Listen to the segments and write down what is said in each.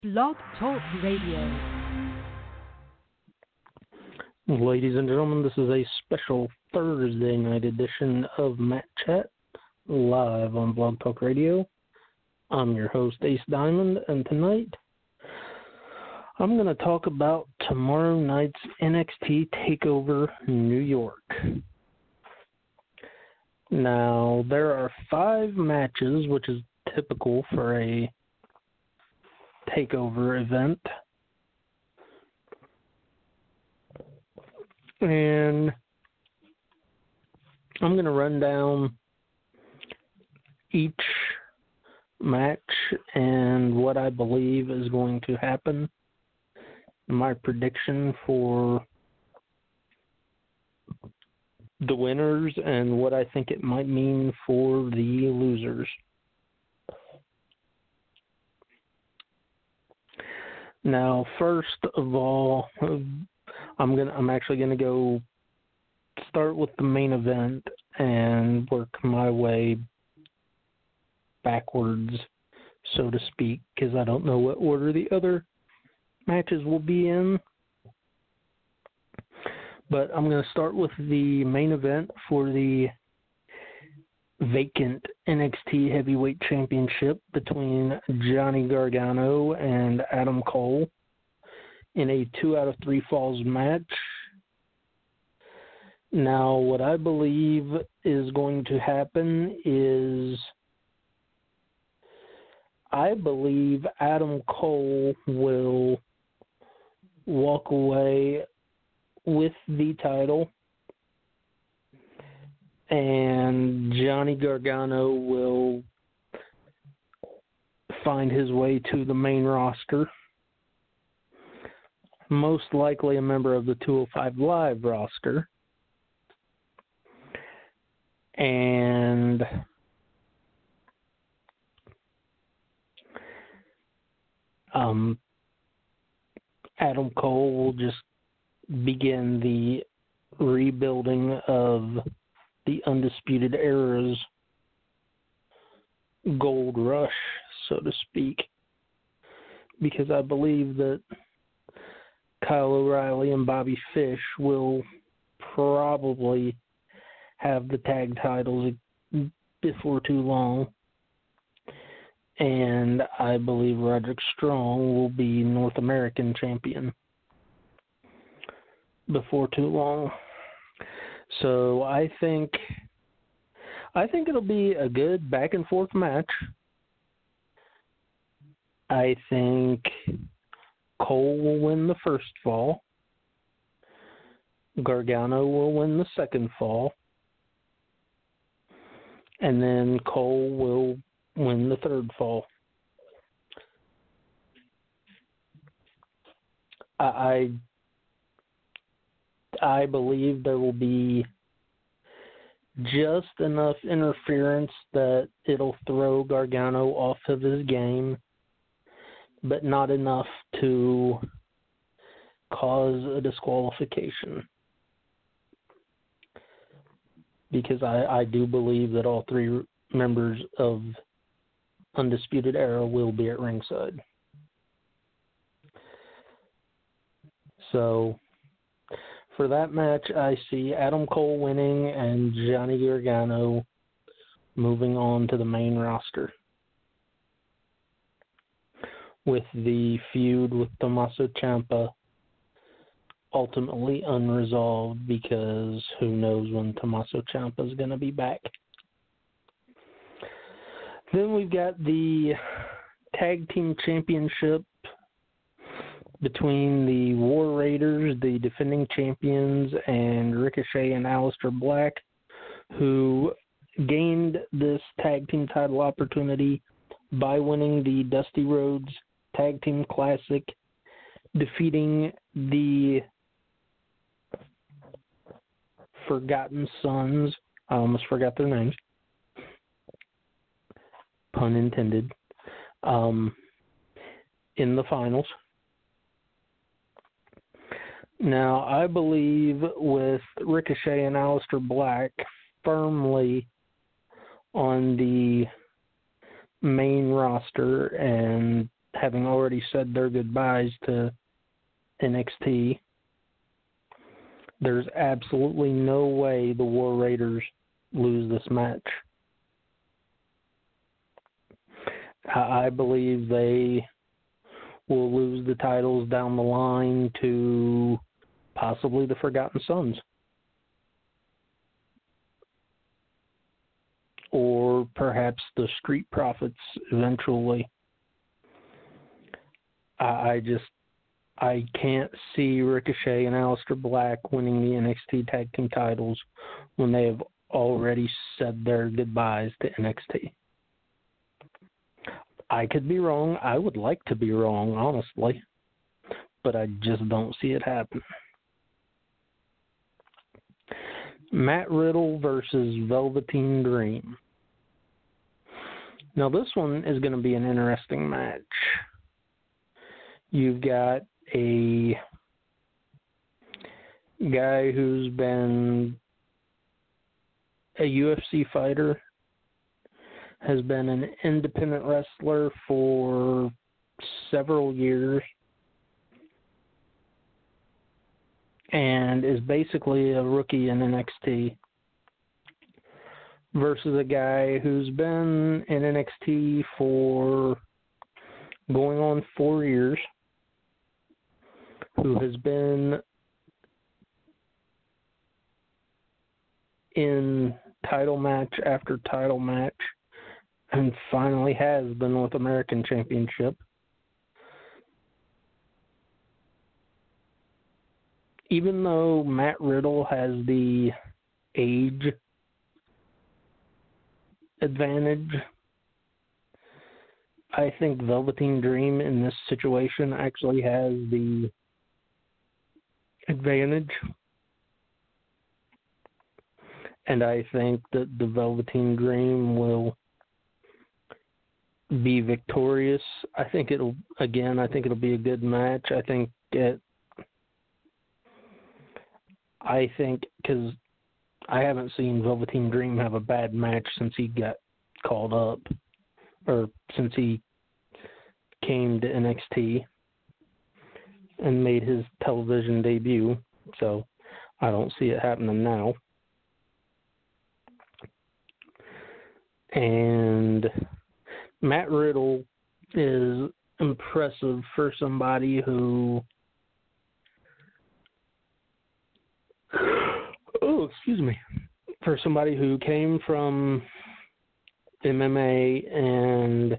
Blog Talk Radio. Ladies and gentlemen, this is a special Thursday night edition of Matt Chat, live on Blog Talk Radio. I'm your host, Ace Diamond, and tonight I'm going to talk about tomorrow night's NXT TakeOver New York. Now, there are 5 matches, which is typical for a TakeOver event. And I'm going to run down each match and what I believe is going to happen. My prediction for the winners and what I think it might mean for the losers. Now, first of all, I'm actually going to go start with the main event and work my way backwards, so to speak, because I don't know what order the other matches will be in. But I'm going to start with the main event for the vacant NXT Heavyweight Championship between Johnny Gargano and Adam Cole in a 2 out of 3 falls match. Now, what I believe is going to happen is I believe Adam Cole will walk away with the title, and Johnny Gargano will find his way to the main roster. Most likely a member of the 205 Live roster. And Adam Cole will just begin the rebuilding of the Undisputed Era's gold rush, so to speak, because I believe that Kyle O'Reilly and Bobby Fish will probably have the tag titles before too long, and I believe Roderick Strong will be North American champion before too long. So I think it'll be a good back and forth match. I think Cole will win the first fall. Gargano will win the second fall. And then Cole will win the third fall. I believe there will be just enough interference that it'll throw Gargano off of his game, but not enough to cause a disqualification. Because I do believe that all 3 members of Undisputed Era will be at ringside. So, for that match, I see Adam Cole winning and Johnny Gargano moving on to the main roster, with the feud with Tommaso Ciampa ultimately unresolved, because who knows when Tommaso Ciampa is going to be back. Then we've got the Tag Team Championship between the War Raiders, the defending champions, and Ricochet and Aleister Black, who gained this tag team title opportunity by winning the Dusty Rhodes Tag Team Classic, defeating the Forgotten Sons. I almost forgot their names. Pun intended. In the finals. Now, I believe with Ricochet and Aleister Black firmly on the main roster and having already said their goodbyes to NXT, there's absolutely no way the War Raiders lose this match. I believe they will lose the titles down the line to possibly the Forgotten Sons. Or perhaps the Street Profits eventually. I can't see Ricochet and Aleister Black winning the NXT Tag Team titles when they have already said their goodbyes to NXT. I could be wrong. I would like to be wrong, honestly. But I just don't see it happen. Matt Riddle versus Velveteen Dream. Now this one is going to be an interesting match. You've got a guy who's been a UFC fighter, has been an independent wrestler for several years, and is basically a rookie in NXT, versus a guy who's been in NXT for going on 4 years, who has been in title match after title match, and finally has the North American Championship. Even though Matt Riddle has the age advantage, I think Velveteen Dream in this situation actually has the advantage. And I think that the Velveteen Dream will be victorious. I think it'll be a good match. I think because I haven't seen Velveteen Dream have a bad match since he got called up, or since he came to NXT and made his television debut. So I don't see it happening now. And Matt Riddle is impressive for somebody who, for somebody who came from MMA and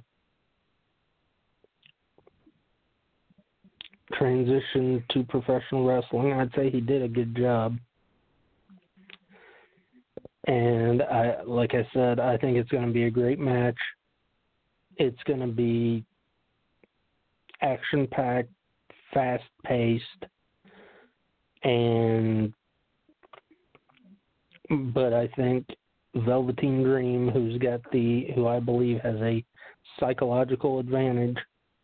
transitioned to professional wrestling. I'd say he did a good job. And like I said, I think it's going to be a great match. It's going to be action-packed, fast-paced, but I think Velveteen Dream, who I believe has a psychological advantage,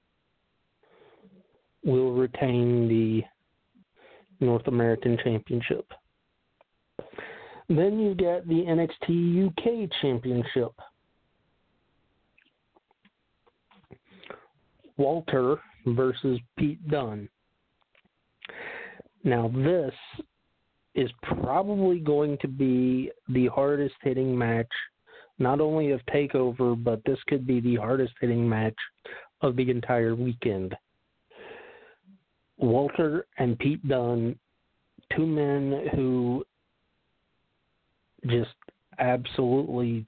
will retain the North American Championship. Then you get the NXT UK Championship. Walter versus Pete Dunne. Now this is probably going to be the hardest hitting match, not only of TakeOver, but this could be the hardest hitting match of the entire weekend. Walter and Pete Dunne, two men who just absolutely,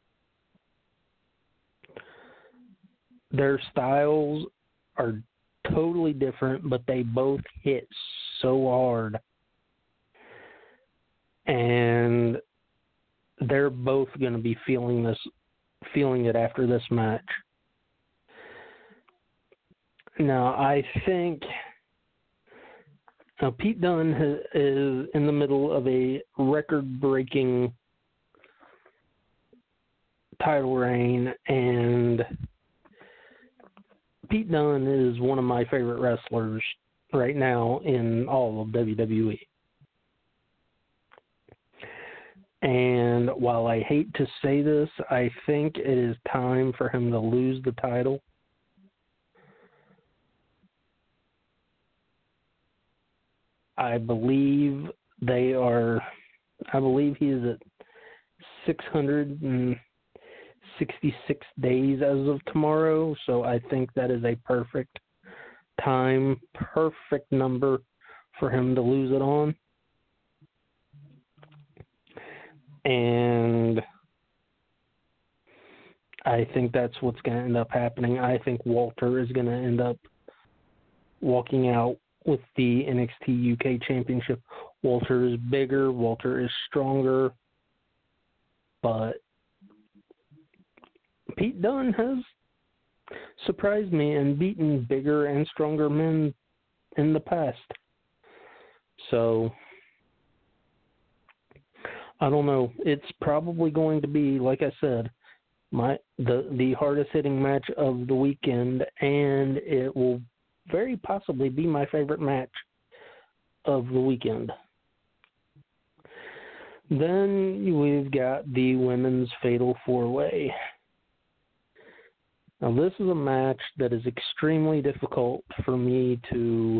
their styles are totally different, but they both hit so hard. And they're both going to be feeling it after this match. Now, I think Pete Dunne is in the middle of a record-breaking title reign, and Pete Dunne is one of my favorite wrestlers right now in all of WWE. And while I hate to say this, I think it is time for him to lose the title. I believe he is at 666 days as of tomorrow, so I think that is a perfect number for him to lose it on. And I think that's what's going to end up happening. I think Walter is going to end up walking out with the NXT UK Championship. Walter is bigger, Walter is stronger, but Pete Dunne has surprised me and beaten bigger and stronger men in the past. So, I don't know. It's probably going to be, like I said, the hardest hitting match of the weekend, and it will very possibly be my favorite match of the weekend. Then we've got the women's Fatal 4-Way. Now, this is a match that is extremely difficult for me to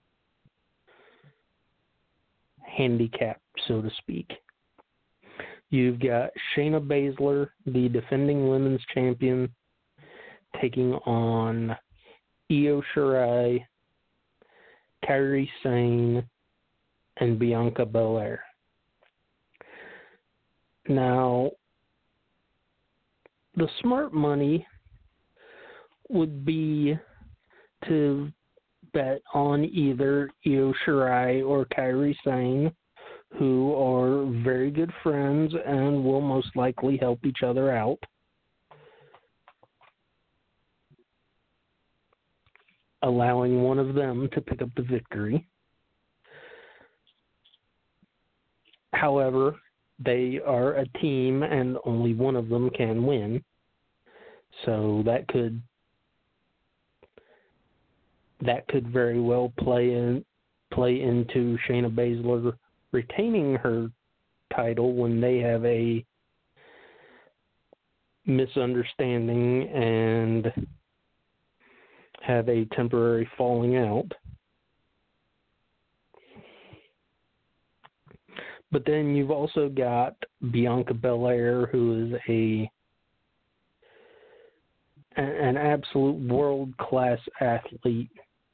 handicap, so to speak. You've got Shayna Baszler, the defending women's champion, taking on Io Shirai, Kairi Sane, and Bianca Belair. Now, the smart money would be to bet on either Io Shirai or Kairi Sane, who are very good friends and will most likely help each other out. Allowing one of them to pick up the victory. However, they are a team and only one of them can win. So that could very well play into Shayna Baszler retaining her title when they have a misunderstanding and have a temporary falling out. But then you've also got Bianca Belair, who is an absolute world-class athlete,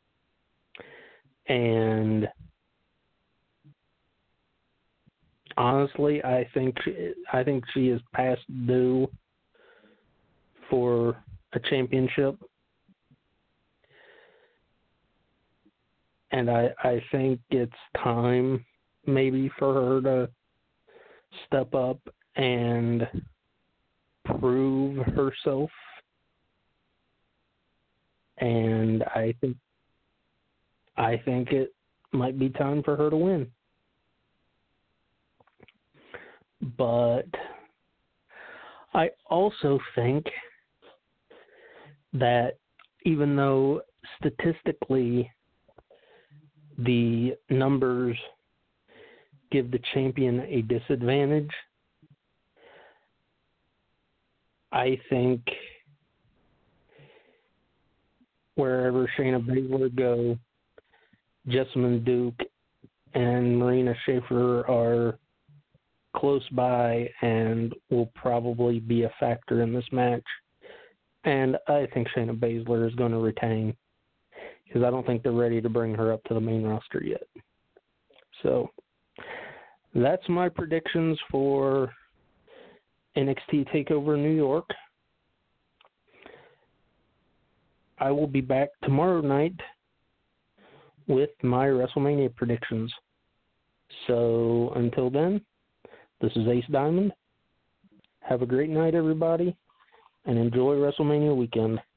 and honestly, I think she is past due for a championship. And I think it's time maybe for her to step up and prove herself. And I think it might be time for her to win. But I also think that even though statistically the numbers give the champion a disadvantage, I think wherever Shayna Baszler go, Jessamyn Duke and Marina Shafir are close by and will probably be a factor in this match. And I think Shayna Baszler is going to retain, because I don't think they're ready to bring her up to the main roster yet. So that's my predictions for NXT TakeOver New York. I will be back tomorrow night with my WrestleMania predictions. So until then, this is Ace Diamond. Have a great night, everybody, and enjoy WrestleMania weekend.